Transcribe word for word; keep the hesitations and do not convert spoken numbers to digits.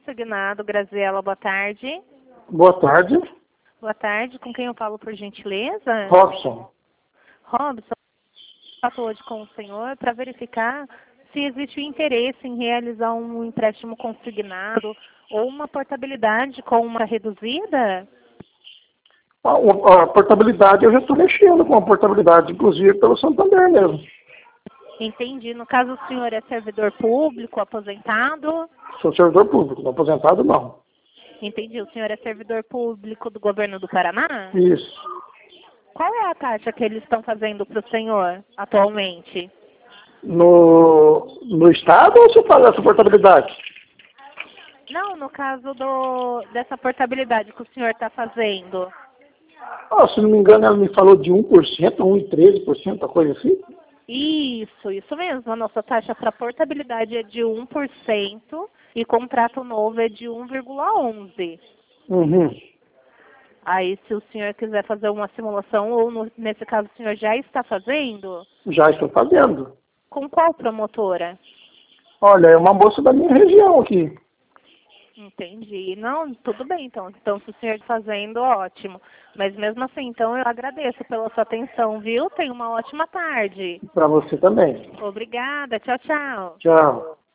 consignado. Graziela, boa tarde. Boa tarde. Boa tarde, com quem eu falo por gentileza? Robson. Robson, eu estou hoje com o senhor para verificar se existe interesse em realizar um empréstimo consignado ou uma portabilidade com uma reduzida? A, a portabilidade, eu já estou mexendo com a portabilidade, inclusive pelo Santander mesmo. Entendi. No caso, o senhor é servidor público, aposentado? Sou servidor público, não aposentado não. Entendi. O senhor é servidor público do governo do Paraná? Isso. Qual é a taxa que eles estão fazendo para o senhor atualmente? No, no Estado ou você fala dessa portabilidade? Não, no caso do, dessa portabilidade que o senhor está fazendo. Oh, se não me engano, ela me falou de um por cento, um vírgula treze por cento, uma coisa assim. Isso, isso mesmo. A nossa taxa para portabilidade é de um por cento e contrato novo é de um vírgula onze por cento. Uhum. Aí, se o senhor quiser fazer uma simulação, ou no, nesse caso o senhor já está fazendo, Já estou fazendo. com qual promotora? Olha, é uma moça da minha região aqui. Entendi. Não, tudo bem, então. Então, se o senhor está fazendo, ótimo. Mas mesmo assim, então, eu agradeço pela sua atenção, viu? Tenha uma ótima tarde. Para você também. Obrigada. Tchau, tchau. Tchau.